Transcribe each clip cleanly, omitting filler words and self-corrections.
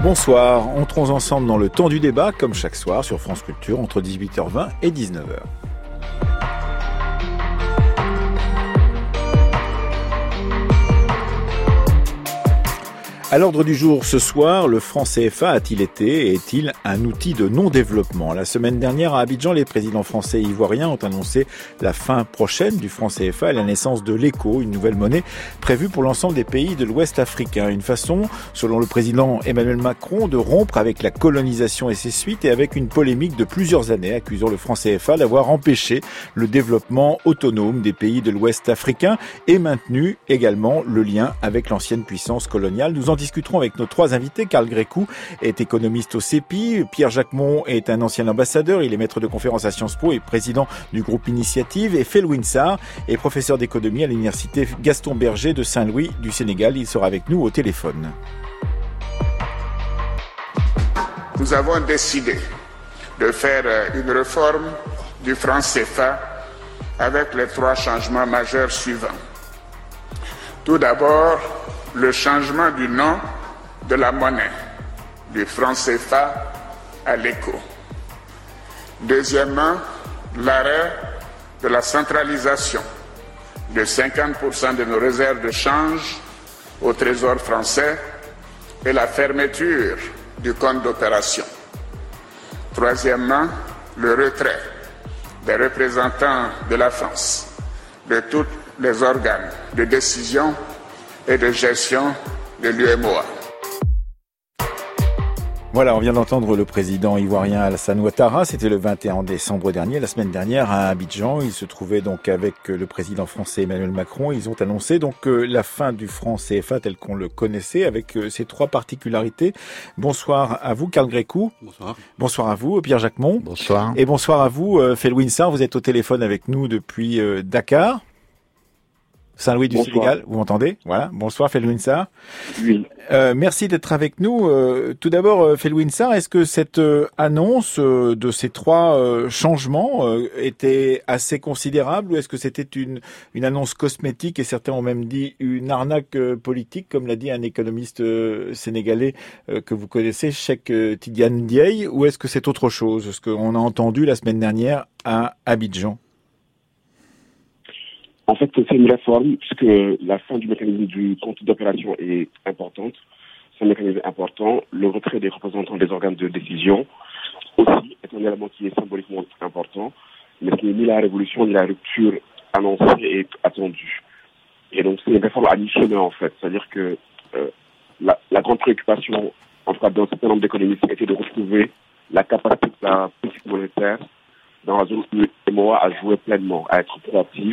Bonsoir, entrons ensemble dans le temps du débat, comme chaque soir sur France Culture, entre 18h20 et 19h. À l'ordre du jour ce soir, le franc CFA a-t-il été et est-il un outil de non-développement ? La semaine dernière à Abidjan, les présidents français et ivoiriens ont annoncé la fin prochaine du franc CFA et la naissance de l'ECO, une nouvelle monnaie prévue pour l'ensemble des pays de l'Ouest africain. Une façon, selon le président Emmanuel Macron, de rompre avec la colonisation et ses suites et avec une polémique de plusieurs années accusant le franc CFA d'avoir empêché le développement autonome des pays de l'Ouest africain et maintenu également le lien avec l'ancienne puissance coloniale. Nous en discuterons avec nos trois invités. Karl Grécou est économiste au CEPI. Pierre Jacquemont est un ancien ambassadeur. Il est maître de conférences à Sciences Po et président du groupe Initiative. Et Felwine Sarr est professeur d'économie à l'université Gaston Berger de Saint-Louis du Sénégal. Il sera avec nous au téléphone. Nous avons décidé de faire une réforme du franc CFA avec les trois changements majeurs suivants. Tout d'abord, le changement du nom de la monnaie, du franc CFA à l'ECO. Deuxièmement, l'arrêt de la centralisation de 50% de nos réserves de change au Trésor français et la fermeture du compte d'opération. Troisièmement, le retrait des représentants de la France de tous les organes de décision et de gestion de l'UEMOA. Voilà, on vient d'entendre le président ivoirien Alassane Ouattara. C'était le 21 décembre dernier, la semaine dernière à Abidjan. Il se trouvait donc avec le président français Emmanuel Macron. Ils ont annoncé donc la fin du franc CFA tel qu'on le connaissait avec ces trois particularités. Bonsoir à vous, Karl Grécou. Bonsoir. Bonsoir à vous, Pierre Jacquemont. Bonsoar. Et bonsoir à vous, Felwine Sarr. Vous êtes au téléphone avec nous depuis Dakar. Saint-Louis du Sénégal, vous m'entendez ? Voilà. Bonsoir, Felwine Sarr. Oui. Merci d'être avec nous. Tout d'abord, Felwine Sarr, est-ce que cette annonce de ces trois changements était assez considérable ou est-ce que c'était une annonce cosmétique et certains ont même dit une arnaque politique, comme l'a dit un économiste sénégalais que vous connaissez, Cheikh Tidiane Diaye, ou est-ce que c'est autre chose, ce qu'on a entendu la semaine dernière à Abidjan ? En fait, c'est une réforme puisque la fin du mécanisme du compte d'opération est importante. C'est un mécanisme important. Le retrait des représentants des organes de décision aussi est un élément qui est symboliquement important. Mais ce n'est ni la révolution ni la rupture annoncée et attendue. Et donc, c'est une réforme à mi-chemin, en fait. C'est-à-dire que la grande préoccupation, en tout cas d'un certain nombre d'économistes, était de retrouver la capacité de la politique monétaire dans la zone où l'UEMOA a joué pleinement, à être proactive.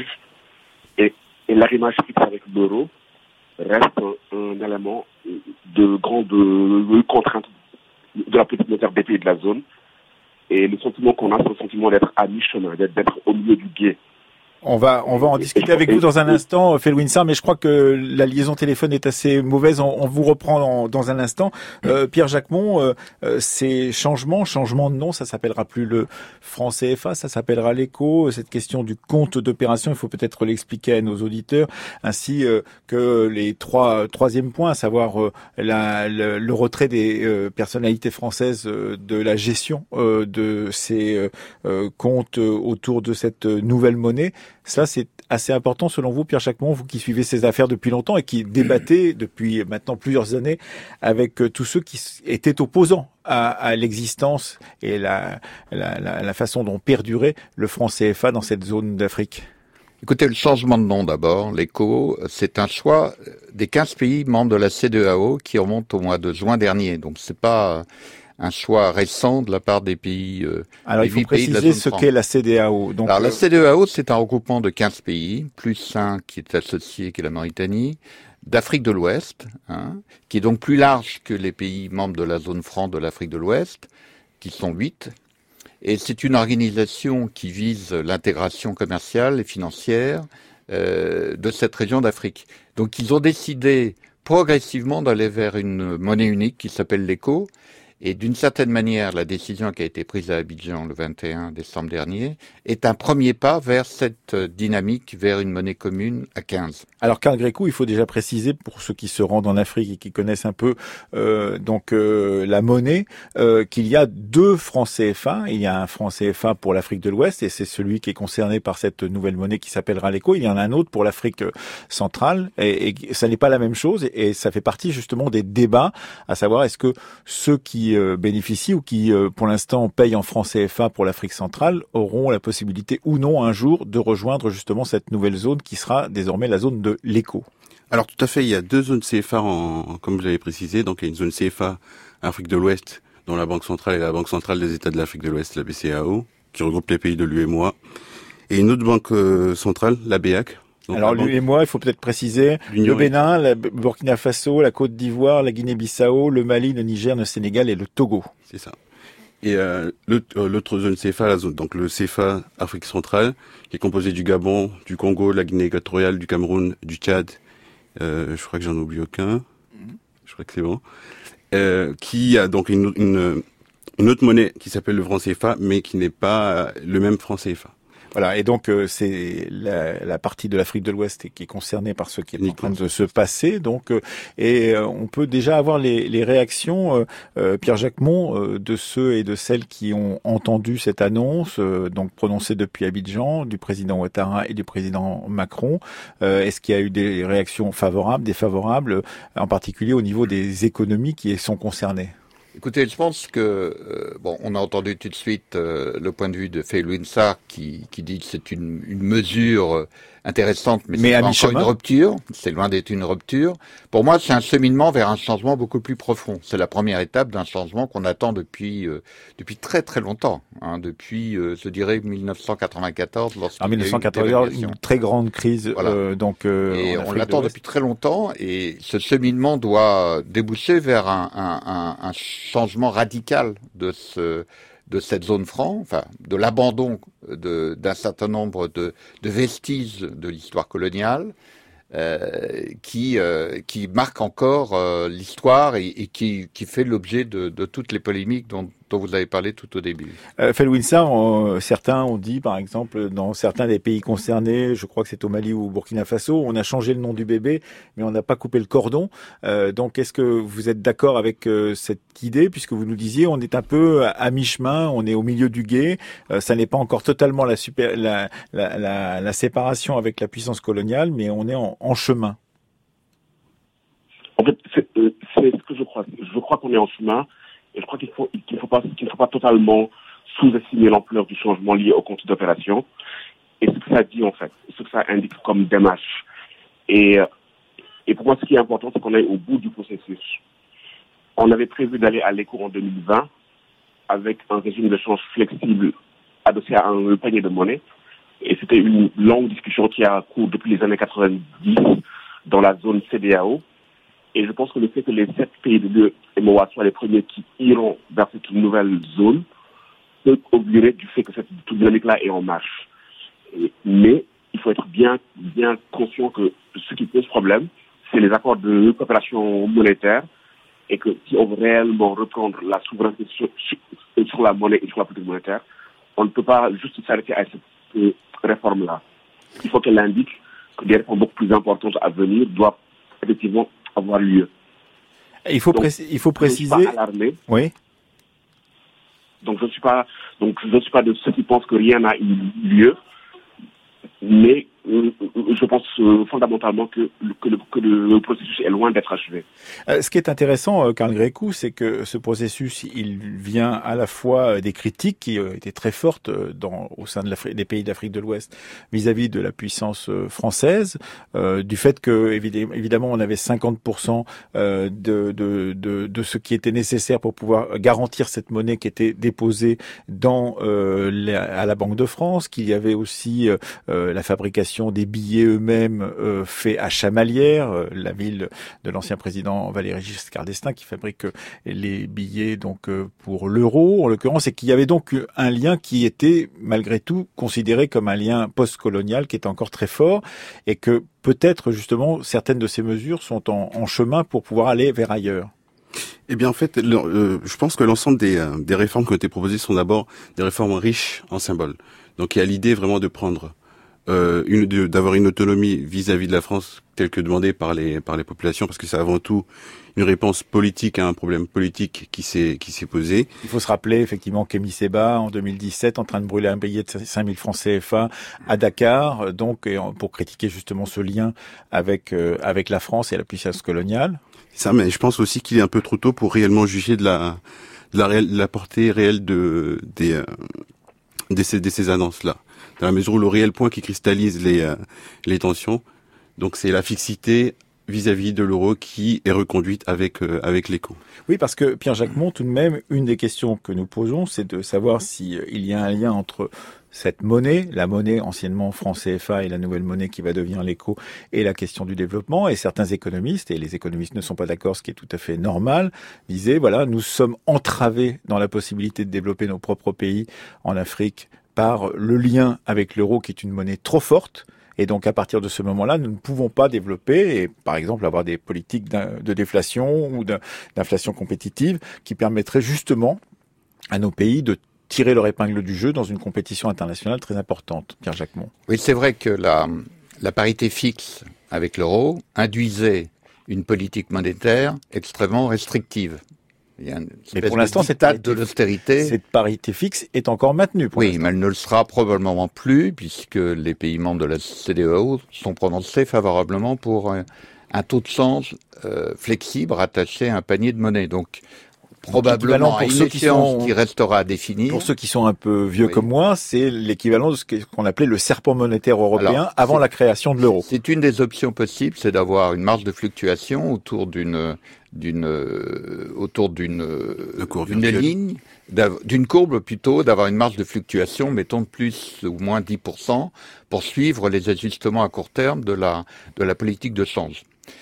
Et l'arrimage fixe avec l'euro reste un élément de grande contrainte de la politique monétaire des pays de la zone. Et le sentiment qu'on a, c'est le sentiment d'être à mi-chemin, d'être au milieu du gué. On va en discuter avec vous dans un instant, Felwine Sarr, mais je crois que la liaison téléphone est assez mauvaise. On vous reprend dans un instant. Pierre Jacquemont, ces changements de nom, ça s'appellera plus le franc CFA, ça s'appellera l'ECO. Cette question du compte d'opération, il faut peut-être l'expliquer à nos auditeurs, ainsi que les troisième point, à savoir le retrait des personnalités françaises de la gestion de ces comptes autour de cette nouvelle monnaie. Ça, c'est assez important selon vous, Pierre Jacquemont, vous qui suivez ces affaires depuis longtemps et qui débattez depuis maintenant plusieurs années avec tous ceux qui étaient opposants à l'existence et la façon dont perdurait le franc CFA dans cette zone d'Afrique. Écoutez, le changement de nom d'abord, l'ECO, c'est un choix des 15 pays membres de la CEDEAO qui remonte au mois de juin dernier. Donc c'est pas un choix récent de la part des pays. Alors il faut préciser ce qu'est la CEDEAO. Donc, alors la CEDEAO, c'est un regroupement de 15 pays, plus un qui est associé, qui est la Mauritanie, d'Afrique de l'Ouest, qui est donc plus large que les pays membres de la zone franc de l'Afrique de l'Ouest, qui sont 8. Et c'est une organisation qui vise l'intégration commerciale et financière de cette région d'Afrique. Donc ils ont décidé progressivement d'aller vers une monnaie unique qui s'appelle l'ECO. Et d'une certaine manière, la décision qui a été prise à Abidjan le 21 décembre dernier est un premier pas vers cette dynamique, vers une monnaie commune à 15. Alors Karl Grécou, il faut déjà préciser pour ceux qui se rendent en Afrique et qui connaissent un peu la monnaie, qu'il y a deux francs CFA. Il y a un franc CFA pour l'Afrique de l'Ouest et c'est celui qui est concerné par cette nouvelle monnaie qui s'appellera l'ECO. Il y en a un autre pour l'Afrique centrale et ça n'est pas la même chose et ça fait partie justement des débats, à savoir est-ce que ceux qui bénéficient ou qui pour l'instant payent en francs CFA pour l'Afrique centrale auront la possibilité ou non un jour de rejoindre justement cette nouvelle zone qui sera désormais la zone de l'ECO. Alors tout à fait, il y a deux zones CFA, comme vous l'avez précisé. Donc il y a une zone CFA Afrique de l'Ouest, dont la Banque centrale est la Banque centrale des États de l'Afrique de l'Ouest, la BCEAO, qui regroupe les pays de l'UEMOA. Et une autre banque centrale, la BEAC. Donc alors l'UEMOA, il faut peut-être préciser, le Bénin, le Burkina Faso, la Côte d'Ivoire, la Guinée-Bissau, le Mali, le Niger, le Sénégal et le Togo. C'est ça. Et l'autre zone CFA, donc le CFA Afrique centrale, qui est composé du Gabon, du Congo, de la Guinée équatoriale, du Cameroun, du Tchad. Je crois que j'en oublie aucun. Je crois que c'est bon. Qui a donc une autre monnaie qui s'appelle le franc CFA, mais qui n'est pas le même franc CFA. Voilà, et donc c'est la partie de l'Afrique de l'Ouest qui est concernée par ce qui est en train de se passer. Donc, on peut déjà avoir les réactions, Pierre Jacquemont, de ceux et de celles qui ont entendu cette annonce, donc prononcée depuis Abidjan, du président Ouattara et du président Macron. Est-ce qu'il y a eu des réactions favorables, défavorables, en particulier au niveau des économies qui sont concernées? Écoutez, je pense que on a entendu tout de suite le point de vue de Faye Winsar qui dit que c'est une mesure intéressante, mais c'est pas encore une rupture. C'est loin d'être une rupture. Pour moi, c'est un cheminement vers un changement beaucoup plus profond. C'est la première étape d'un changement qu'on attend depuis très très longtemps. Depuis, je dirais, 1994. En 1994, une très grande crise. Voilà. Et on l'attend depuis très longtemps. Et ce cheminement doit déboucher vers un changement radical de cette zone franc, enfin de l'abandon d'un certain nombre de vestiges de l'histoire coloniale qui marque encore l'histoire et qui fait l'objet de toutes les polémiques dont vous avez parlé tout au début. Felwinsar, certains ont dit, par exemple, dans certains des pays concernés, je crois que c'est au Mali ou au Burkina Faso, on a changé le nom du bébé, mais on n'a pas coupé le cordon. Donc, est-ce que vous êtes d'accord avec cette idée, puisque vous nous disiez, on est un peu à mi-chemin, on est au milieu du gué, ça n'est pas encore totalement la séparation avec la puissance coloniale, mais on est en chemin. En fait, c'est ce que je crois. Je crois qu'on est en chemin. Et je crois qu'il ne faut pas totalement sous-estimer l'ampleur du changement lié au compte d'opération et ce que ça dit en fait, ce que ça indique comme démarche. Et pour moi, ce qui est important, c'est qu'on aille au bout du processus. On avait prévu d'aller à l'ECO en 2020 avec un régime de change flexible adossé à un panier de monnaie. Et c'était une longue discussion qui a cours depuis les années 90 dans la zone CEDEAO. Et je pense que le fait que les 7 pays de l'UEMOA soient les premiers qui iront vers cette nouvelle zone peut augurer du fait que cette dynamique-là est en marche. Mais il faut être bien conscient que ce qui pose problème, c'est les accords de coopération monétaire et que si on veut réellement reprendre la souveraineté sur la monnaie et sur la politique monétaire, on ne peut pas juste s'arrêter à cette réforme-là. Il faut qu'elle indique que des réformes beaucoup plus importantes à venir doivent effectivement avoir lieu. Il faut préciser. Je ne suis pas alarmé. Oui. Donc je ne suis pas de ceux qui pensent que rien n'a eu lieu, mais je pense fondamentalement que le processus est loin d'être achevé. Ce qui est intéressant, Karl Grécou, c'est que ce processus, il vient à la fois des critiques qui étaient très fortes au sein des pays d'Afrique de l'Ouest vis-à-vis de la puissance française, du fait que évidemment on avait 50% de ce qui était nécessaire pour pouvoir garantir cette monnaie qui était déposée à la Banque de France, qu'il y avait aussi la fabrication des billets eux-mêmes faits à Chamalières, la ville de l'ancien président Valéry Giscard d'Estaing qui fabrique les billets donc pour l'euro en l'occurrence, et qu'il y avait donc un lien qui était malgré tout considéré comme un lien post-colonial qui est encore très fort, et que peut-être justement certaines de ces mesures sont en chemin pour pouvoir aller vers ailleurs. Eh bien, en fait, je pense que l'ensemble des réformes qui ont été proposées sont d'abord des réformes riches en symboles. Donc, il y a l'idée vraiment de prendre d'avoir une autonomie vis-à-vis de la France telle que demandée par les populations, parce que c'est avant tout une réponse politique à un problème politique qui s'est posé. Il faut se rappeler effectivement Kémy Séba en 2017 en train de brûler un billet de 5000 francs CFA à Dakar, donc pour critiquer justement ce lien avec la France et la puissance coloniale. Ça, mais je pense aussi qu'il est un peu trop tôt pour réellement juger de la portée réelle de ces annonces-là. Dans la mesure où le réel point qui cristallise les tensions, donc c'est la fixité vis-à-vis de l'euro qui est reconduite avec l'écho. Oui, parce que Pierre Jacquemont, tout de même, une des questions que nous posons, c'est de savoir si il y a un lien entre cette monnaie, la monnaie anciennement franc CFA et la nouvelle monnaie qui va devenir l'écho, et la question du développement. Et certains économistes, et les économistes ne sont pas d'accord, ce qui est tout à fait normal, disaient, voilà, nous sommes entravés dans la possibilité de développer nos propres pays en Afrique par le lien avec l'euro qui est une monnaie trop forte. Et donc, à partir de ce moment-là, nous ne pouvons pas développer et, par exemple, avoir des politiques de déflation ou d'inflation compétitive qui permettraient justement à nos pays de tirer leur épingle du jeu dans une compétition internationale très importante. Pierre Jacquemont. Oui, c'est vrai que la parité fixe avec l'euro induisait une politique monétaire extrêmement restrictive. Mais pour l'instant, cette parité fixe est encore maintenue. Oui, mais elle ne le sera probablement plus, puisque les pays membres de la CEDEAO sont prononcés favorablement pour un taux de change flexible rattaché à un panier de monnaie. Donc, probablement à une échéance qui restera à définir. Pour ceux qui sont un peu vieux comme moi, c'est l'équivalent de ce qu'on appelait le serpent monétaire européen avant la création de l'euro. C'est une des options possibles, c'est d'avoir une marge de fluctuation autour d'une ligne, d'une courbe plutôt, d'avoir une marge de fluctuation, mettons de plus ou moins 10%, pour suivre les ajustements à court terme de la politique de change.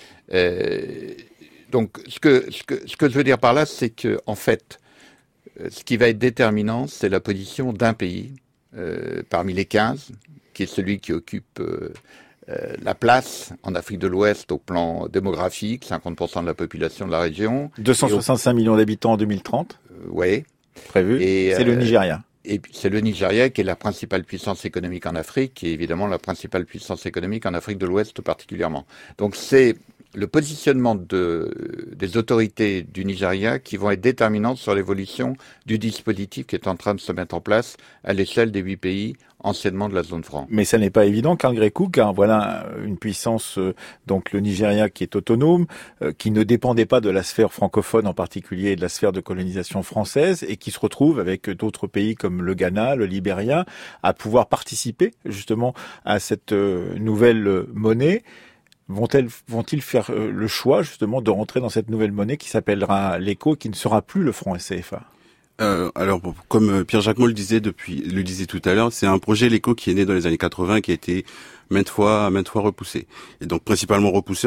Donc, ce que je veux dire par là, c'est que, en fait, ce qui va être déterminant, c'est la position d'un pays, parmi les 15, qui est celui qui occupe la place en Afrique de l'Ouest au plan démographique, 50% de la population de la région. 265 millions d'habitants en 2030. Oui. Prévu. Et c'est le Nigeria. Et c'est le Nigeria qui est la principale puissance économique en Afrique et évidemment la principale puissance économique en Afrique de l'Ouest particulièrement. Donc c'est le positionnement des autorités du Nigeria qui vont être déterminantes sur l'évolution du dispositif qui est en train de se mettre en place à l'échelle des 8 pays anciennement de la zone franc. Mais ça n'est pas évident, Karl Grékou, car voilà une puissance, donc le Nigeria qui est autonome, qui ne dépendait pas de la sphère francophone en particulier et de la sphère de colonisation française et qui se retrouve avec d'autres pays comme le Ghana, le Libéria, à pouvoir participer justement à cette nouvelle monnaie. Vont-ils faire le choix justement de rentrer dans cette nouvelle monnaie qui s'appellera l'écho, qui ne sera plus le franc CFA? Alors, comme Pierre Jacquemont le disait tout à l'heure, c'est un projet l'écho qui est né dans les années 80, qui a été maintes fois repoussé. Et donc principalement repoussé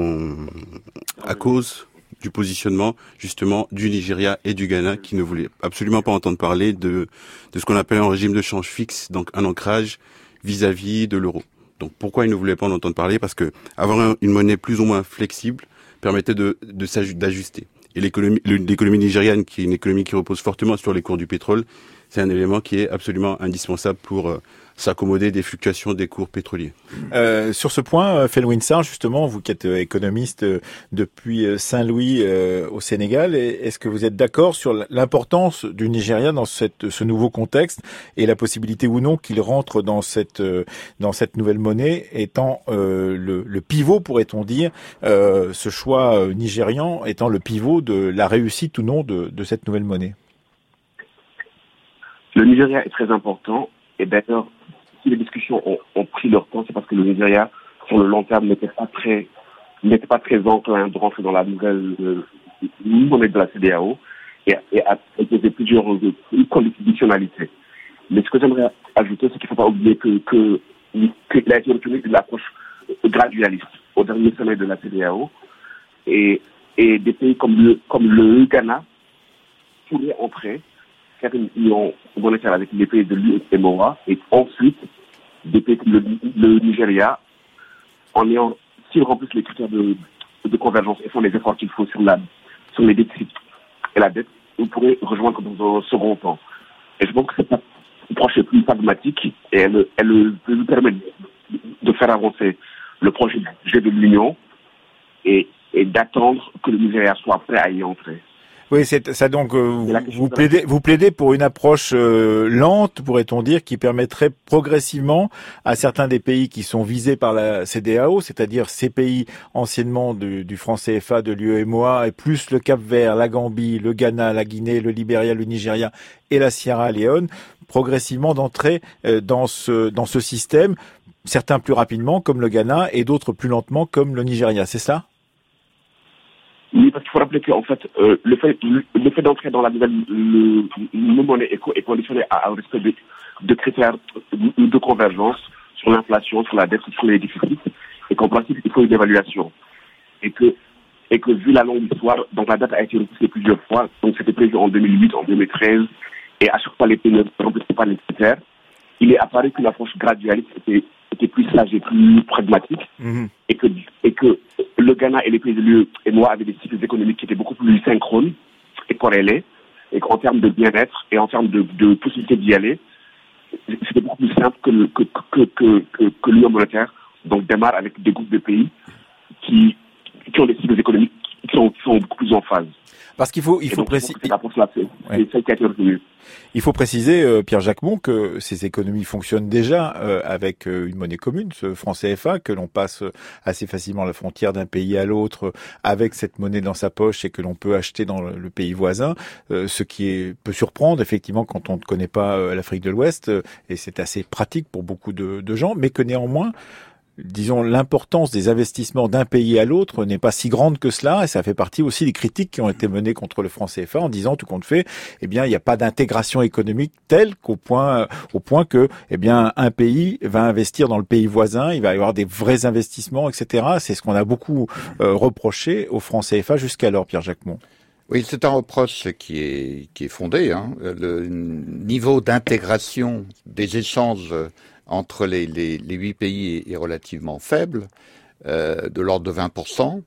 à cause du positionnement justement du Nigeria et du Ghana qui ne voulaient absolument pas entendre parler de ce qu'on appelle un régime de change fixe, donc un ancrage vis-à-vis de l'euro. Donc pourquoi ils ne voulaient pas en entendre parler? Parce que avoir une monnaie plus ou moins flexible permettait d'ajuster. Et l'économie nigériane, qui est une économie qui repose fortement sur les cours du pétrole, c'est un élément qui est absolument indispensable pour s'accommoder des fluctuations des cours pétroliers. Sur ce point, Felwine Sarr, justement, vous qui êtes économiste depuis Saint-Louis au Sénégal, est-ce que vous êtes d'accord sur l'importance du Nigeria dans ce nouveau contexte et la possibilité ou non qu'il rentre dans cette nouvelle monnaie étant le pivot, pourrait-on dire, ce choix nigérian étant le pivot de la réussite ou non de cette nouvelle monnaie? Le Nigeria est très important et d'ailleurs, si les discussions ont pris leur temps, c'est parce que le Nigeria, sur le long terme, n'était pas très enclin de rentrer dans la nouvelle monnaie de la CEDEAO et a imposé plusieurs conditionnalités. Mais ce que j'aimerais ajouter, c'est qu'il ne faut pas oublier qu'il a été retenu une approche gradualiste au dernier sommet de la CEDEAO et des pays comme le Ghana pourraient entrer faire une union monétaire avec les pays de l'UEMOA et ensuite des pays comme le Nigeria, s'ils remplissent les critères de convergence et font les efforts qu'il faut sur la sur les déficits et la dette, on pourrait rejoindre dans un second temps. Et je pense que cette approche est plus pragmatique et elle peut nous permettre de faire avancer le projet de l'Union et d'attendre que le Nigeria soit prêt à y entrer. Oui, c'est ça. Donc, vous plaidez pour une approche lente, pourrait-on dire, qui permettrait progressivement à certains des pays qui sont visés par la CEDEAO, c'est-à-dire ces pays anciennement du franc CFA, de l'UEMOA, et plus le Cap-Vert, la Gambie, le Ghana, la Guinée, le Libéria, le Nigeria et la Sierra Leone, progressivement d'entrer dans ce système, certains plus rapidement, comme le Ghana, et d'autres plus lentement, comme le Nigeria. C'est ça? Oui, parce qu'il faut rappeler qu'en fait, le fait d'entrer dans la nouvelle monnaie est conditionné au respect de critères de convergence sur l'inflation, sur la dette, sur les déficits, et qu'en principe, il faut une évaluation. Et que vu la longue histoire, donc la date a été repoussée plusieurs fois, donc c'était prévu en 2008, en 2013, et à chaque fois les pays ne remplissaient pas les critères. Il est apparu qu'une approche gradualiste était plus sage et plus pragmatique, et que le Ghana et les pays de l'UEMOA avaient des cycles économiques qui étaient beaucoup plus synchrones et corrélés, et qu'en termes de bien-être et en termes de possibilité d'y aller, c'était beaucoup plus simple que l'Union monétaire, donc démarre avec des groupes de pays qui ont des cycles économiques qui sont beaucoup plus en phase. Parce qu'il faut préciser. Il faut préciser, Pierre Jacquemont, que ces économies fonctionnent déjà avec une monnaie commune, ce franc CFA, que l'on passe assez facilement la frontière d'un pays à l'autre avec cette monnaie dans sa poche et que l'on peut acheter dans le pays voisin, ce qui peut surprendre effectivement quand on ne connaît pas l'Afrique de l'Ouest, et c'est assez pratique pour beaucoup de gens, mais que néanmoins, disons, l'importance des investissements d'un pays à l'autre n'est pas si grande que cela, et ça fait partie aussi des critiques qui ont été menées contre le franc CFA en disant, tout compte fait, eh bien, il n'y a pas d'intégration économique telle au point que, eh bien, un pays va investir dans le pays voisin, il va y avoir des vrais investissements, etc. C'est ce qu'on a beaucoup reproché au franc CFA jusqu'alors, Pierre Jacquemont. Oui, c'est un reproche qui est fondé. Le niveau d'intégration des échanges entre les 8 pays est relativement faible, de l'ordre de 20%.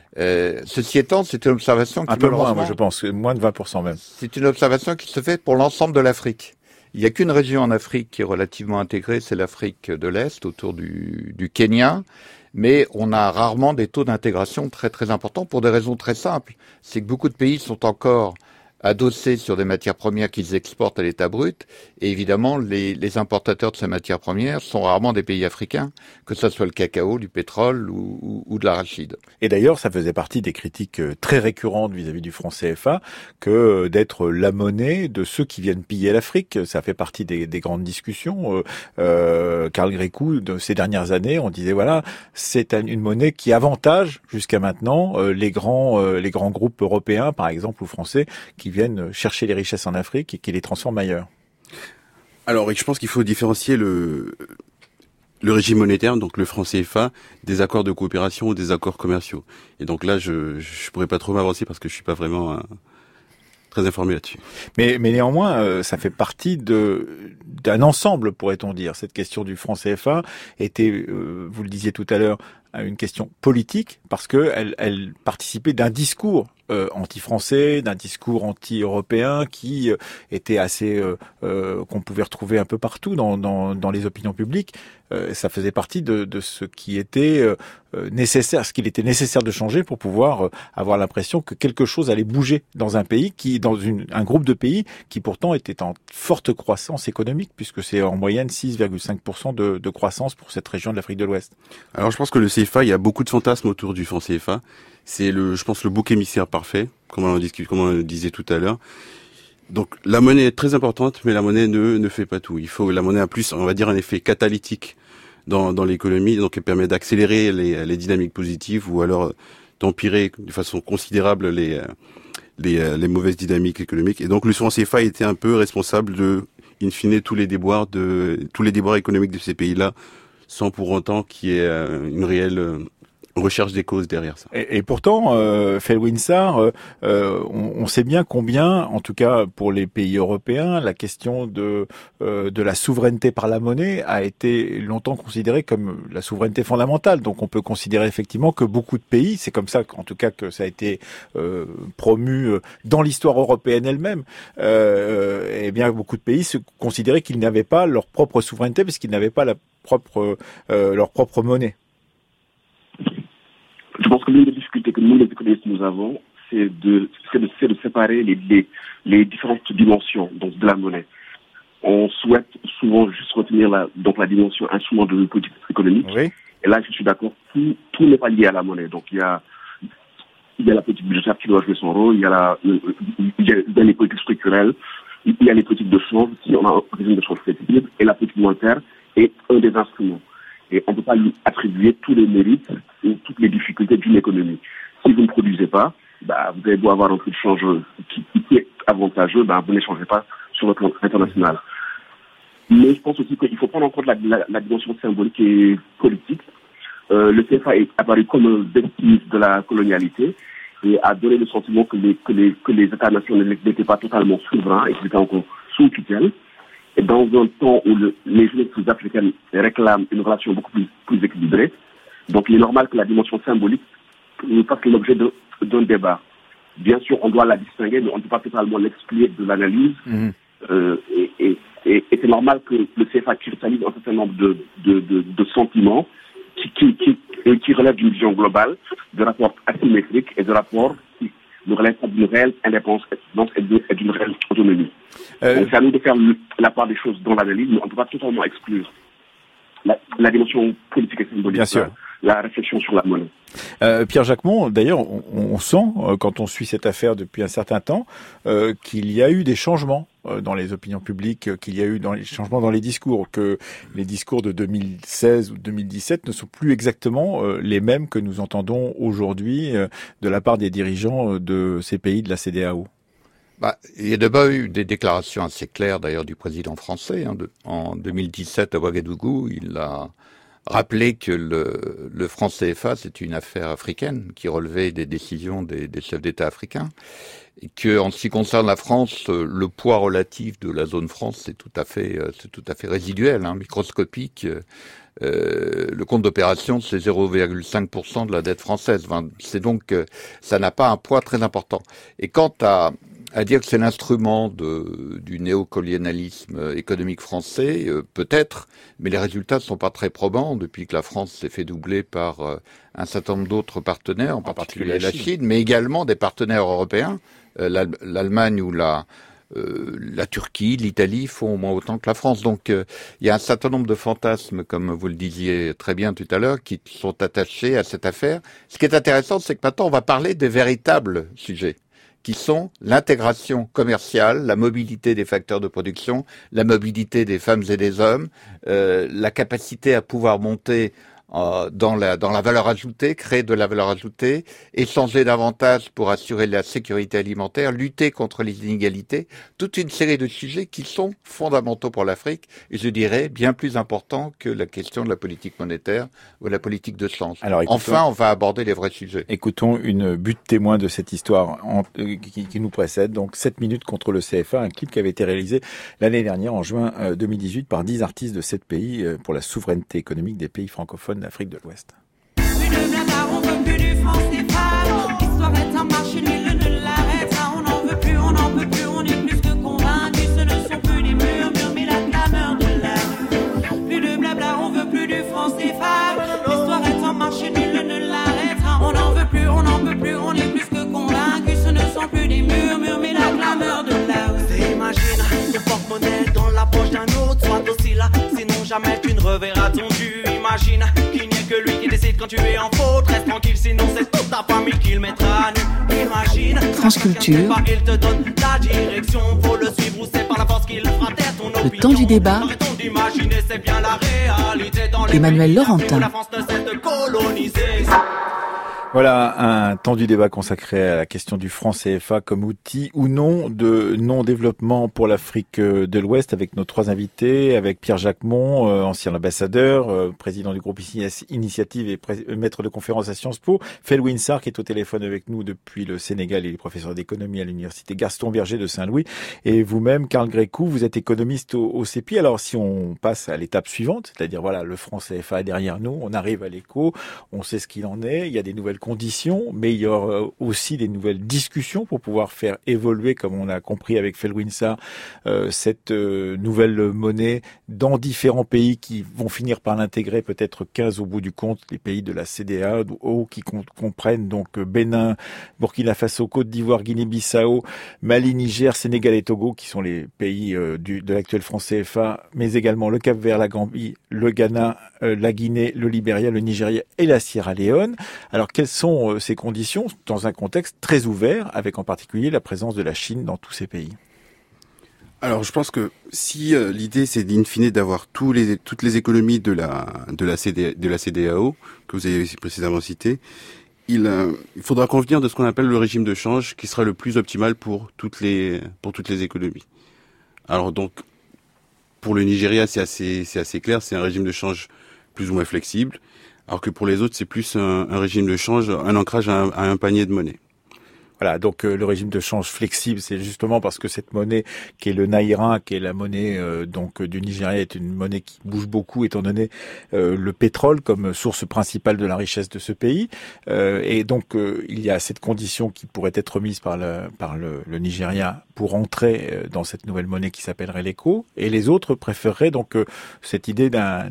Ceci étant, c'est une observation qui un peu moins, moi je pense, moins de 20% même. C'est une observation qui se fait pour l'ensemble de l'Afrique. Il n'y a qu'une région en Afrique qui est relativement intégrée, c'est l'Afrique de l'Est, autour du Kenya. Mais on a rarement des taux d'intégration très très importants pour des raisons très simples. C'est que beaucoup de pays sont encore adossés sur des matières premières qu'ils exportent à l'état brut. Et évidemment, les importateurs de ces matières premières sont rarement des pays africains, que ce soit le cacao, du pétrole ou de l'arachide. Et d'ailleurs, ça faisait partie des critiques très récurrentes vis-à-vis du franc CFA, que d'être la monnaie de ceux qui viennent piller l'Afrique. Ça fait partie des grandes discussions. Karl Grécou, de ces dernières années, on disait, voilà, c'est une monnaie qui avantage, jusqu'à maintenant, les grands groupes européens, par exemple, ou français, qui viennent chercher les richesses en Afrique et qui les transforment ailleurs. Alors, je pense qu'il faut différencier le régime monétaire, donc le franc CFA, des accords de coopération ou des accords commerciaux. Et donc là, je pourrais pas trop m'avancer parce que je suis pas vraiment très informé là-dessus. Mais néanmoins, ça fait partie d'un ensemble, pourrait-on dire. Cette question du franc CFA était, vous le disiez tout à l'heure, une question politique parce que elle participait d'un discours anti-français, d'un discours anti-européen qui était assez qu'on pouvait retrouver un peu partout dans les opinions publiques. Ça faisait partie de ce qui était nécessaire, ce qu'il était nécessaire de changer pour pouvoir avoir l'impression que quelque chose allait bouger dans un pays un groupe de pays qui pourtant était en forte croissance économique puisque c'est en moyenne 6,5% de croissance pour cette région de l'Afrique de l'Ouest. Alors je pense que le CFA, il y a beaucoup de fantasmes autour du franc CFA. C'est je pense le bouc émissaire parfait, comme on le disait tout à l'heure. Donc la monnaie est très importante, mais la monnaie ne fait pas tout. La monnaie a plus, on va dire, un effet catalytique dans l'économie, donc elle permet d'accélérer les dynamiques positives ou alors d'empirer de façon considérable les mauvaises dynamiques économiques. Et donc le franc CFA était un peu responsable in fine, tous les déboires économiques de ces pays-là, sans pour autant qu'il y ait une réelle recherche des causes derrière ça. Et pourtant, Felwinsar, on sait bien combien, en tout cas pour les pays européens, la question de la souveraineté par la monnaie a été longtemps considérée comme la souveraineté fondamentale. Donc on peut considérer effectivement que beaucoup de pays, c'est comme ça en tout cas que ça a été promu dans l'histoire européenne elle-même, et bien beaucoup de pays se considéraient qu'ils n'avaient pas leur propre souveraineté parce qu'ils n'avaient pas leur propre monnaie. Je pense que l'une des difficultés que nous, les économistes, nous avons, c'est de séparer les différentes dimensions donc, de la monnaie. On souhaite souvent juste retenir la dimension instrument de politique économique. Oui. Et là, je suis d'accord, tout n'est pas lié à la monnaie. Donc, il y a la politique budgétaire qui doit jouer son rôle, il y a les politiques structurelles, il y a les politiques de change, si on a un régime de change flexible, et la politique monétaire est un des instruments. Et on ne peut pas lui attribuer tous les mérites et toutes les difficultés d'une économie. Si vous ne produisez pas, vous avez beau avoir un prix de change qui est avantageux, vous n'échangez pas sur le plan international. Mais je pense aussi qu'il faut prendre en compte la dimension symbolique et politique. Le CFA est apparu comme un vestige de la colonialité et a donné le sentiment que les États-nations n'étaient pas totalement souverains et qu'ils étaient encore sous tutelle. Et dans un temps où les jeunesses africaines réclament une relation beaucoup plus équilibrée, donc il est normal que la dimension symbolique fasse l'objet d'un débat. Bien sûr, on doit la distinguer, mais on ne peut pas totalement l'exclure de l'analyse. Et c'est normal que le CFA cristallise un certain nombre de sentiments qui relèvent d'une vision globale, de rapports asymétriques et de rapports qui nous relèvent d'une réelle indépendance et d'une réelle autonomie. Donc c'est à nous de faire la part des choses dans l'analyse, mais on ne peut pas totalement exclure la dimension politique et symbolique, la réflexion sur la monnaie. Pierre Jacquemont, d'ailleurs, on sent, quand on suit cette affaire depuis un certain temps, qu'il y a eu des changements dans les opinions publiques, qu'il y a eu des changements dans les discours, que les discours de 2016 ou 2017 ne sont plus exactement les mêmes que nous entendons aujourd'hui de la part des dirigeants de ces pays de la CEDEAO. Il y a d'abord eu des déclarations assez claires, d'ailleurs, du président français. En 2017, à Ouagadougou, il a rappelé que le franc CFA, c'est une affaire africaine qui relevait des décisions des chefs d'État africains. Et que, en ce qui concerne la France, le poids relatif de la zone franc, c'est tout à fait résiduel, microscopique. Le compte d'opération, c'est 0,5% de la dette française. C'est donc, ça n'a pas un poids très important. Et quant à dire que c'est l'instrument du néocolonialisme économique français, peut-être, mais les résultats ne sont pas très probants depuis que la France s'est fait doubler par un certain nombre d'autres partenaires, en particulier la Chine, mais également des partenaires européens. L'Allemagne ou la Turquie, l'Italie font au moins autant que la France. Donc il y a un certain nombre de fantasmes, comme vous le disiez très bien tout à l'heure, qui sont attachés à cette affaire. Ce qui est intéressant, c'est que maintenant on va parler des véritables sujets, qui sont l'intégration commerciale, la mobilité des facteurs de production, la mobilité des femmes et des hommes, la capacité à pouvoir monter dans la valeur ajoutée, créer de la valeur ajoutée, échanger davantage pour assurer la sécurité alimentaire, lutter contre les inégalités, toute une série de sujets qui sont fondamentaux pour l'Afrique et je dirais bien plus importants que la question de la politique monétaire ou la politique de change. Alors, enfin, on va aborder les vrais sujets. Écoutons une butte témoin de cette histoire qui nous précède, donc 7 minutes contre le CFA, un clip qui avait été réalisé l'année dernière en juin 2018 par 10 artistes de 7 pays pour la souveraineté économique des pays francophones d'Afrique de l'Ouest. Plus de blabla, on veut plus du franc CFA. L'histoire est en marche, nul ne l'arrêtera. On n'en veut plus, on n'en peut plus, on est plus que convaincus. Ce ne sont plus des murmures, mais la clameur de l'air. Plus de blabla, on veut plus du franc CFA. L'histoire est en marche, nul ne l'arrêtera. On n'en veut plus, on n'en peut plus, on est plus que convaincus. Ce ne sont plus des murmures, mais la clameur de l'air. Imagine le porte-monnaie dans la poche d'un autre, soit aussi là, sinon jamais tu ne reverras ton dû. Imagine qu'il n'y a que lui qui décide quand tu es en faute. Reste tranquille, sinon c'est toute ta famille qu'il mettra à nu. Imagine France Culture. Il te donne la direction, faut le suivre ou c'est par la force qu'il fera taire ton opinion. Le temps du débat. Arrêtons d'imaginer, c'est bien la réalité dans les Emmanuel Laurentin. La France ne cesse de coloniser. Voilà un temps du débat consacré à la question du franc CFA comme outil ou non de non-développement pour l'Afrique de l'Ouest, avec nos trois invités, avec Pierre Jacquemont, ancien ambassadeur, président du groupe Initiative et maître de conférence à Sciences Po, Felwine Sarr qui est au téléphone avec nous depuis le Sénégal, il est professeur d'économie à l'université Gaston Berger de Saint-Louis, et vous-même, Karl Grécou, vous êtes économiste au CEPI. Alors si on passe à l'étape suivante, c'est-à-dire voilà, le franc CFA est derrière nous, on arrive à l'écho, on sait ce qu'il en est, il y a des nouvelles conditions, mais il y aura aussi des nouvelles discussions pour pouvoir faire évoluer, comme on a compris avec Felwine Sarr, cette nouvelle monnaie dans différents pays qui vont finir par l'intégrer, peut-être 15 au bout du compte, les pays de la CEDEAO qui comprennent donc Bénin, Burkina Faso, Côte d'Ivoire, Guinée-Bissau, Mali, Niger, Sénégal et Togo, qui sont les pays de l'actuel franc CFA, mais également le Cap-Vert, la Gambie, le Ghana, la Guinée, le Libéria, le Nigeria et la Sierra Leone. Alors quelles sont ces conditions dans un contexte très ouvert, avec en particulier la présence de la Chine dans tous ces pays? Alors, je pense que si l'idée c'est in fine d'avoir toutes les économies de la CEDEAO que vous avez précédemment cité, il faudra convenir de ce qu'on appelle le régime de change qui sera le plus optimal pour toutes les économies. Alors donc, pour le Nigeria, c'est assez clair, c'est un régime de change plus ou moins flexible, alors que pour les autres, c'est plus un régime de change, un ancrage à un panier de monnaie. Voilà, donc le régime de change flexible, c'est justement parce que cette monnaie qui est le naira, qui est la monnaie donc du Nigeria, est une monnaie qui bouge beaucoup étant donné le pétrole comme source principale de la richesse de ce pays. Et donc il y a cette condition qui pourrait être mise par le Nigeria pour entrer dans cette nouvelle monnaie qui s'appellerait l'ECO. Et les autres préféreraient donc cette idée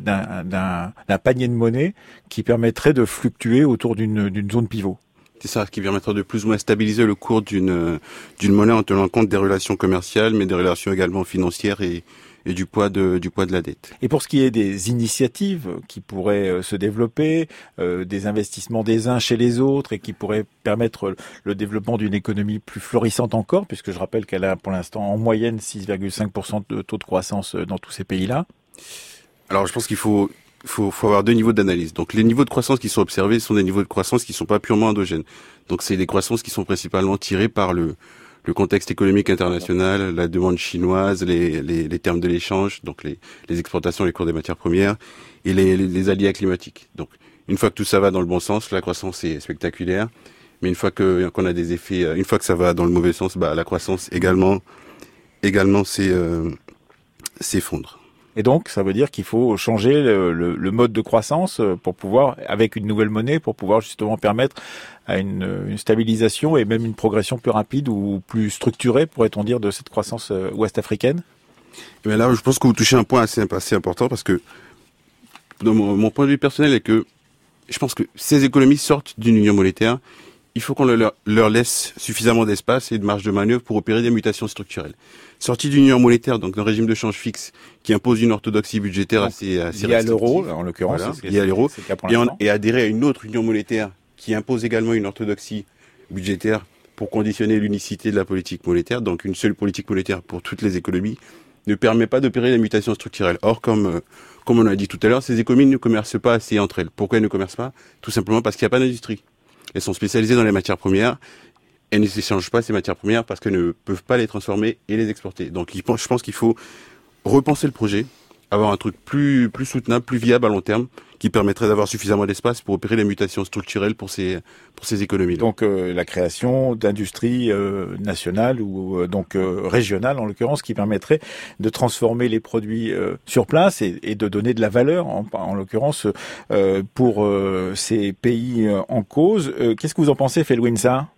d'un panier de monnaie qui permettrait de fluctuer autour d'une zone pivot. C'est ça, qui permettra de plus ou moins stabiliser le cours d'une monnaie en tenant compte des relations commerciales, mais des relations également financières et du poids de la dette. Et pour ce qui est des initiatives qui pourraient se développer, des investissements des uns chez les autres et qui pourraient permettre le développement d'une économie plus florissante encore, puisque je rappelle qu'elle a pour l'instant en moyenne 6,5% de taux de croissance dans tous ces pays-là. Alors je pense qu'il faut avoir deux niveaux d'analyse. Donc les niveaux de croissance qui sont observés sont des niveaux de croissance qui sont pas purement endogènes. Donc c'est des croissances qui sont principalement tirées par le contexte économique international, la demande chinoise, les termes de l'échange, donc les exportations, les cours des matières premières et les aléas climatiques. Donc une fois que tout ça va dans le bon sens, la croissance est spectaculaire. Mais une fois qu'on a des effets, une fois que ça va dans le mauvais sens, la croissance également s'effondre. Et donc, ça veut dire qu'il faut changer le mode de croissance pour pouvoir, avec une nouvelle monnaie, pour pouvoir justement permettre à une stabilisation et même une progression plus rapide ou plus structurée, pourrait-on dire, de cette croissance ouest-africaine. Et bien là, je pense que vous touchez un point assez important parce que, dans mon point de vue personnel, est que je pense que ces économies sortent d'une union monétaire. Il faut qu'on leur laisse suffisamment d'espace et de marge de manœuvre pour opérer des mutations structurelles. Sortie d'une union monétaire, donc d'un régime de change fixe qui impose une orthodoxie budgétaire assez restrictive. Il y a l'euro, en l'occurrence. Voilà, il y a l'euro. Et adhérer à une autre union monétaire qui impose également une orthodoxie budgétaire pour conditionner l'unicité de la politique monétaire, donc une seule politique monétaire pour toutes les économies, ne permet pas d'opérer des mutations structurelles. Or, comme on a dit tout à l'heure, ces économies ne commercent pas assez entre elles. Pourquoi elles ne commercent pas? Tout simplement parce qu'il n'y a pas d'industrie. Elles sont spécialisées dans les matières premières. Elles ne s'échangent pas ces matières premières parce qu'elles ne peuvent pas les transformer et les exporter. Donc je pense qu'il faut repenser le projet, avoir un truc plus soutenable, plus viable à long terme, qui permettrait d'avoir suffisamment d'espace pour opérer les mutations structurelles pour ces économies. Donc la création d'industries nationales ou régionales en l'occurrence, qui permettrait de transformer les produits sur place et de donner de la valeur en l'occurrence pour ces pays en cause. Qu'est-ce que vous en pensez, Felwine Sarr?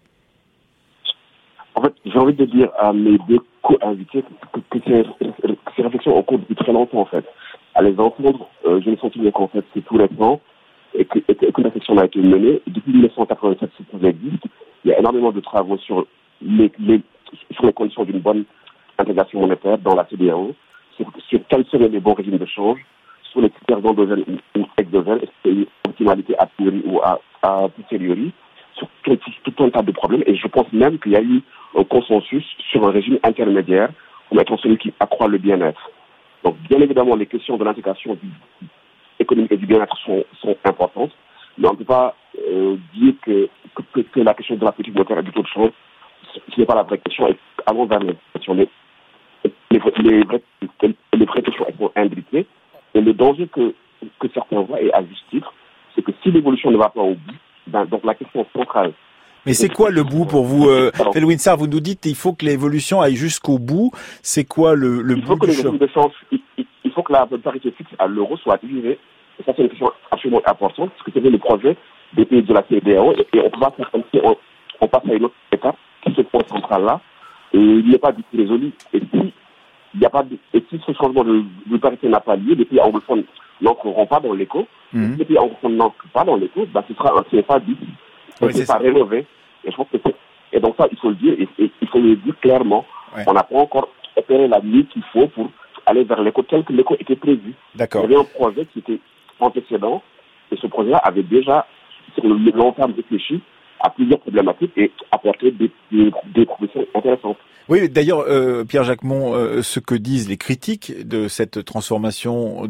En fait, j'ai envie de dire à mes deux co-invités que ces réflexions ont cours depuis très longtemps, en fait. À les entendre, je me sens bien qu'en fait, c'est tout récent et que la réflexion a été menée. Depuis 1987, ça existe. Il y a énormément de travaux sur les conditions d'une bonne intégration monétaire dans la CEDEAO, sur quels seraient les bons régimes de change, sur les critères endogènes ou exogènes, est-ce qu'il y a une optimalité a priori ou a posteriori, sur tout un tas de problèmes. Et je pense même qu'il y a eu un consensus sur un régime intermédiaire comme étant celui qui accroît le bien-être. Donc, bien évidemment, les questions de l'intégration économique et du bien-être sont importantes, mais on ne peut pas dire que la question de la politique monétaire et du taux de change, ce n'est pas la vraie question. Et allons vers les questions. Les vraies questions sont imbriquées. Et le danger que certains voient, et à juste titre, c'est que si l'évolution ne va pas au bout, donc la question centrale. Mais c'est quoi le bout pour vous, Felwinsar? Vous nous dites qu'il faut que l'évolution aille jusqu'au bout. C'est quoi le bout du chemin? Il faut que la parité fixe à l'euro soit activée. Et ça, c'est une question absolument importante, parce que c'est le projet des pays de la CEDEAO, et on peut pas faire comme si on passe à une autre étape, qui ce point central-là, et il n'est pas du tout résolu. Et si ce changement de parité n'a pas lieu, les pays anglophones n'entreront pas dans l'éco. Si les pays anglophones n'entrent pas dans l'éco, ce sera un CFA 10. Oui, c'est ça. Rénové. Et je pense que et donc ça, il faut le dire, et il faut le dire clairement. Ouais. On n'a pas encore opéré la ligne qu'il faut pour aller vers l'éco tel que l'éco était prévu. D'accord. Il y avait un projet qui était antécédent, et ce projet-là avait déjà, sur le long terme, réfléchi à plusieurs problématiques et apporté des propositions intéressantes. Oui, d'ailleurs, Pierre Jacquemont, ce que disent les critiques de cette transformation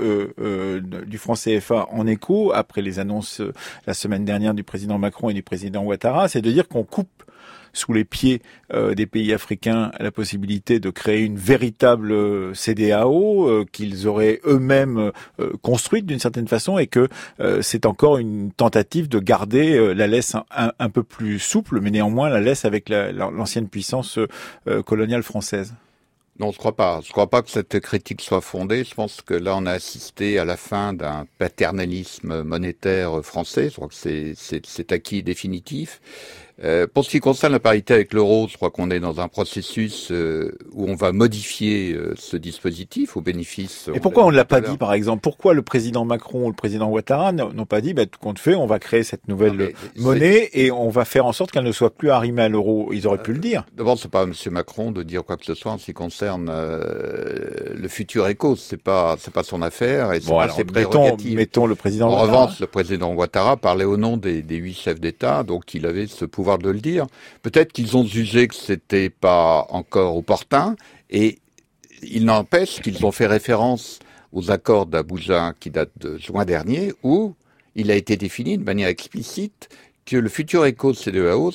du franc CFA en éco, après les annonces la semaine dernière du président Macron et du président Ouattara, c'est de dire qu'on coupe sous les pieds des pays africains la possibilité de créer une véritable CEDEAO qu'ils auraient eux-mêmes construite d'une certaine façon, et que c'est encore une tentative de garder la laisse un peu plus souple, mais néanmoins la laisse avec l'ancienne puissance coloniale française. Non, je crois pas. Je crois pas que cette critique soit fondée. Je pense que là, on a assisté à la fin d'un paternalisme monétaire français. Je crois que c'est acquis définitif. Pour ce qui concerne la parité avec l'euro, je crois qu'on est dans un processus où on va modifier ce dispositif au bénéfice. Et pourquoi on ne l'a pas dit, par exemple? Pourquoi le président Macron ou le président Ouattara n'ont pas dit, tout compte fait, on va créer cette nouvelle monnaie et on va faire en sorte qu'elle ne soit plus arrimée à l'euro? Ils auraient pu le dire. D'abord, c'est pas M. Macron de dire quoi que ce soit en ce qui concerne le futur éco. C'est pas son affaire et c'est pas ses prérogatives. Mettons le président Ouattara. En revanche, le président Ouattara parlait au nom des 8 chefs d'État, donc il avait ce pouvoir de le dire. Peut-être qu'ils ont jugé que c'était pas encore opportun, et il n'empêche qu'ils ont fait référence aux accords d'Abuja qui datent de juin dernier, où il a été défini de manière explicite que le futur éco CEDEAO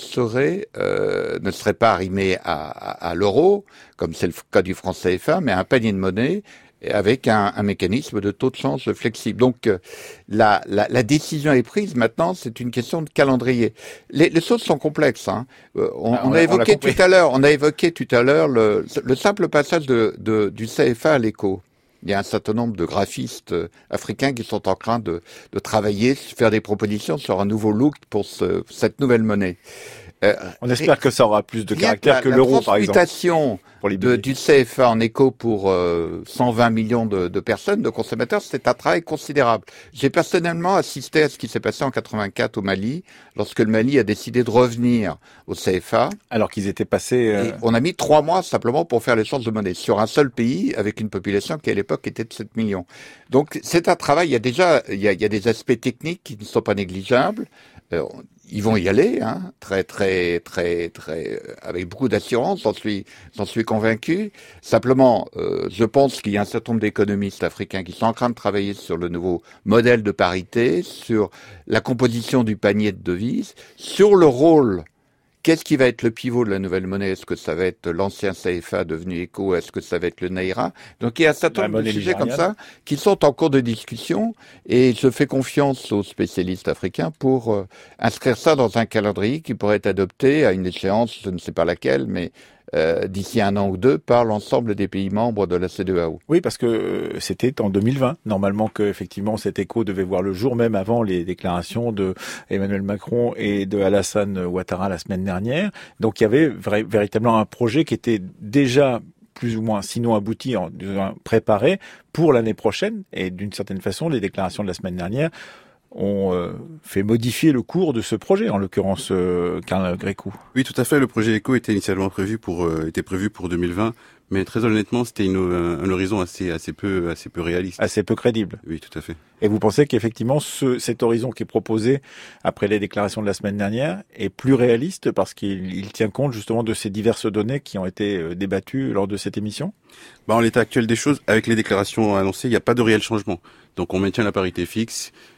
ne serait pas arrimé à l'euro, comme c'est le cas du franc CFA, mais à un panier de monnaie avec un mécanisme de taux de change flexible. Donc la décision est prise. Maintenant, c'est une question de calendrier. Les choses sont complexes. Hein. On a évoqué tout à l'heure le simple passage du CFA à l'éco. Il y a un certain nombre de graphistes africains qui sont en train de travailler, faire des propositions sur un nouveau look pour cette nouvelle monnaie. On espère que ça aura plus de caractère que l'euro, par exemple. La transmutation du CFA en éco pour 120 millions de personnes, de consommateurs, c'est un travail considérable. J'ai personnellement assisté à ce qui s'est passé en 84 au Mali, lorsque le Mali a décidé de revenir au CFA. Alors qu'ils étaient passés... Et on a mis 3 mois simplement pour faire l'échange de monnaie sur un seul pays, avec une population qui à l'époque était de 7 millions. Donc c'est un travail, il y a des aspects techniques qui ne sont pas négligeables. Ils vont y aller, hein, très, avec beaucoup d'assurance, j'en suis convaincu. Simplement, je pense qu'il y a un certain nombre d'économistes africains qui sont en train de travailler sur le nouveau modèle de parité, sur la composition du panier de devises, sur le rôle. Qu'est-ce qui va être le pivot de la nouvelle monnaie? Est-ce que ça va être l'ancien CFA devenu éco? Est-ce que ça va être le Naira? Donc il y a un certain nombre de sujets comme ça qui sont en cours de discussion, et je fais confiance aux spécialistes africains pour inscrire ça dans un calendrier qui pourrait être adopté à une échéance, je ne sais pas laquelle, mais d'ici 1 an ou 2 par l'ensemble des pays membres de la CEDEAO. Oui, parce que c'était en 2020, normalement, que effectivement cet éco devait voir le jour, même avant les déclarations de Emmanuel Macron et de Alassane Ouattara la semaine dernière. Donc il y avait véritablement un projet qui était déjà plus ou moins, sinon abouti, préparé pour l'année prochaine. Et d'une certaine façon, les déclarations de la semaine dernière ont fait modifier le cours de ce projet, en l'occurrence Karl Grécou. Oui, tout à fait. Le projet ECO était initialement prévu pour 2020, mais très honnêtement, c'était un horizon assez peu réaliste, assez peu crédible. Oui, tout à fait. Et vous pensez qu'effectivement, cet horizon qui est proposé après les déclarations de la semaine dernière est plus réaliste parce qu'il tient compte justement de ces diverses données qui ont été débattues lors de cette émission? En l'état actuel des choses, avec les déclarations annoncées, il n'y a pas de réel changement. Donc on maintient la parité fixe.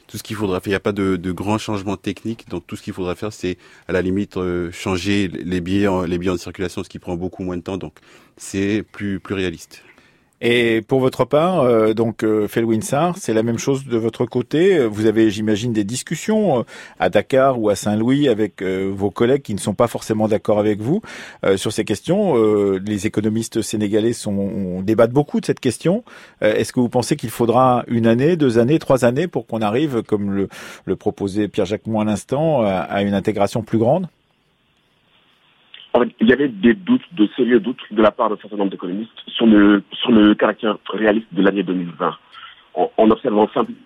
tout ce qu'il faudra faire. Il n'y a pas de grands changements techniques. Donc tout ce qu'il faudra faire, c'est à la limite changer les billets en circulation, ce qui prend beaucoup moins de temps. Donc c'est plus réaliste. Et pour votre part, Felwine Sarr, c'est la même chose de votre côté. Vous avez, j'imagine, des discussions à Dakar ou à Saint-Louis avec vos collègues qui ne sont pas forcément d'accord avec vous sur ces questions. Les économistes sénégalais débattent beaucoup de cette question. Est-ce que vous pensez qu'il faudra 1 année, 2 années, 3 années pour qu'on arrive, comme le proposait Pierre-Jacques Moux à l'instant, à une intégration plus grande ? Il y avait des doutes, de sérieux doutes de la part d'un certain nombre d'économistes sur le caractère réaliste de l'année 2020. En observant simplement.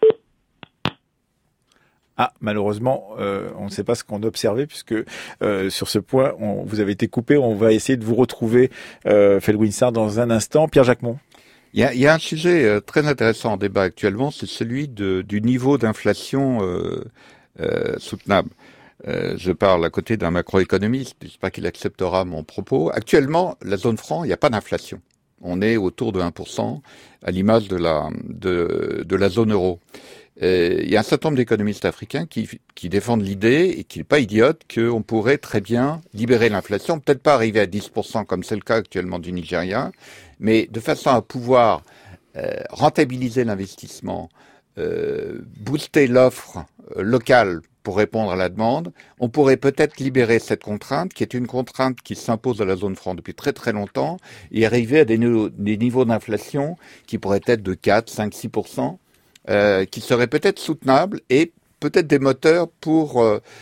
Malheureusement, on ne sait pas ce qu'on observait puisque sur ce point, vous avez été coupé. On va essayer de vous retrouver, Felwine Sarr, dans un instant. Pierre-Jacques Moux. Il y a un sujet très intéressant en débat actuellement, c'est celui du niveau d'inflation soutenable. Je parle à côté d'un macroéconomiste, j'espère qu'il acceptera mon propos. Actuellement, la zone franc, il n'y a pas d'inflation. On est autour de 1%, à l'image de la zone euro. Il y a un certain nombre d'économistes africains qui défendent l'idée, et qui n'est pas idiote, qu'on pourrait très bien libérer l'inflation, peut-être pas arriver à 10% comme c'est le cas actuellement du Nigeria, mais de façon à pouvoir rentabiliser l'investissement, booster l'offre locale pour répondre à la demande, on pourrait peut-être libérer cette contrainte, qui est une contrainte qui s'impose à la zone franc depuis très très longtemps, et arriver à des niveaux d'inflation qui pourraient être de 4, 5, 6%, qui seraient peut-être soutenables et peut-être des moteurs pour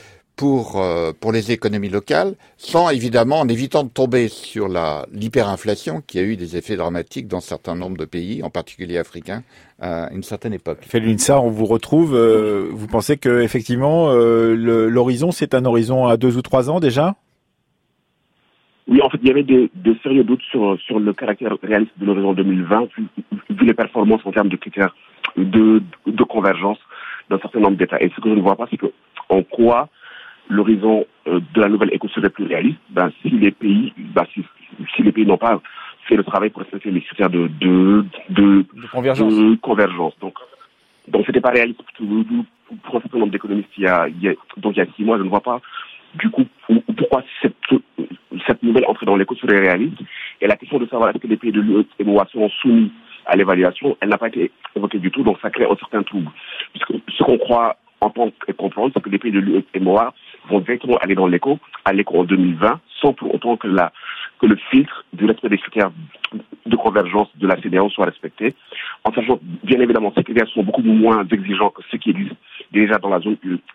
les économies locales, en évitant de tomber sur l'hyperinflation qui a eu des effets dramatiques dans certains nombres de pays, en particulier africains, à une certaine époque. Felwine Sarr, on vous retrouve. Vous pensez que effectivement l'horizon, c'est un horizon à 2 ou 3 ans déjà ? Oui, en fait, il y avait des sérieux doutes sur le caractère réaliste de l'horizon 2020, vu les performances en termes de critères de convergence d'un certain nombre d'États. Et ce que je ne vois pas, c'est que en quoi l'horizon de la nouvelle éco serait plus réaliste, si les pays n'ont pas fait le travail pour respecter les critères de convergence. Donc c'était pas réaliste pour un certain nombre d'économistes il y a 6 mois. Je ne vois pas du coup pourquoi cette nouvelle entrée dans l'éco serait réaliste. Et la question de savoir est-ce que les pays de l'UEMOA seront soumis à l'évaluation, elle n'a pas été évoquée du tout, donc ça crée un certain trouble. Puisque ce qu'on croit entendre et comprendre, c'est que les pays de l'UEMOA vont directement aller dans l'éco en 2020, sans pour autant que le filtre du respect des critères de convergence de la CEDEAO soit respecté, en sachant bien évidemment ces critères sont beaucoup moins exigeants que ceux qui existent déjà dans la zone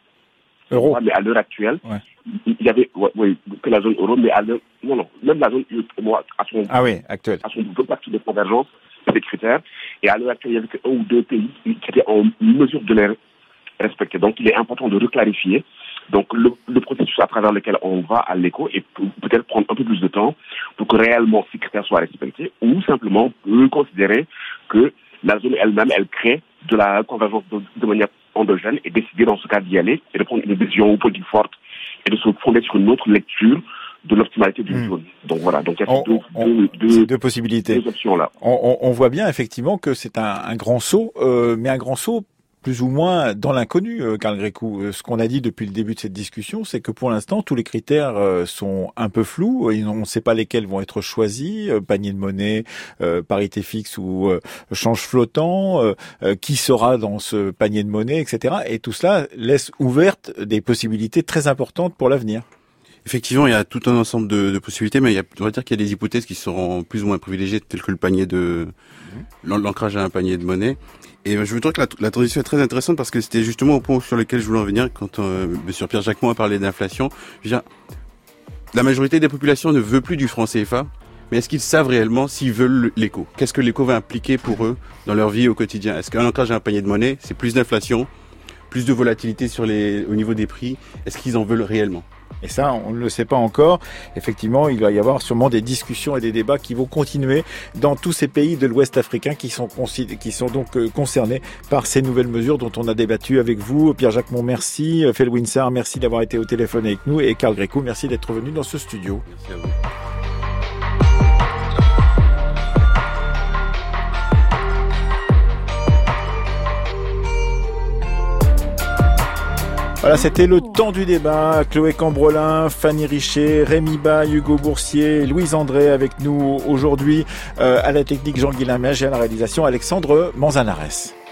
euro. Mais à l'heure actuelle, il y avait que la zone euro, mais même la zone euro a son pacte de convergence des critères, et à l'heure actuelle, il y avait que 1 ou 2 pays qui étaient en mesure de les respecter. Donc il est important de reclarifier donc le processus à travers lequel on va à l'éco, et peut-être prendre un peu plus de temps pour que réellement ces critères soient respectés, ou simplement considérer que la zone elle-même, elle crée de la convergence de manière endogène, et décider dans ce cas d'y aller et de prendre une décision politique forte et de se fonder sur une autre lecture de l'optimalité d'une zone. Donc voilà, donc il y a deux possibilités. Deux options là. On voit bien effectivement que c'est un grand saut, mais un grand saut plus ou moins dans l'inconnu, Karl Grécou. Ce qu'on a dit depuis le début de cette discussion, c'est que pour l'instant, tous les critères sont un peu flous. On ne sait pas lesquels vont être choisis. Panier de monnaie, parité fixe ou change flottant, qui sera dans ce panier de monnaie, etc. Et tout cela laisse ouvertes des possibilités très importantes pour l'avenir. Effectivement, il y a tout un ensemble de possibilités, mais on va dire qu'il y a des hypothèses qui seront plus ou moins privilégiées, telles que le panier l'ancrage à un panier de monnaie. Et je veux dire que la transition est très intéressante parce que c'était justement au point sur lequel je voulais en venir quand Monsieur Pierre-Jacques Moux a parlé d'inflation. Je veux dire, la majorité des populations ne veut plus du franc CFA, mais est-ce qu'ils savent réellement s'ils veulent l'éco ? Qu'est-ce que l'éco va impliquer pour eux dans leur vie au quotidien ? Est-ce qu'un ancrage à un panier de monnaie, c'est plus d'inflation, plus de volatilité au niveau des prix ? Est-ce qu'ils en veulent réellement ? Et ça, on ne le sait pas encore. Effectivement, il va y avoir sûrement des discussions et des débats qui vont continuer dans tous ces pays de l'Ouest africain qui sont donc concernés par ces nouvelles mesures dont on a débattu avec vous. Pierre-Jacques Moux, merci. Felwine Sarr, merci d'avoir été au téléphone avec nous. Et Karl Grécou, merci d'être venu dans ce studio. Merci à vous. Voilà, c'était le temps du débat. Chloé Cambrolin, Fanny Richer, Rémi Baye, Hugo Boursier, Louise André avec nous aujourd'hui, à la technique Jean-Guilain Mège et à la réalisation Alexandre Manzanares.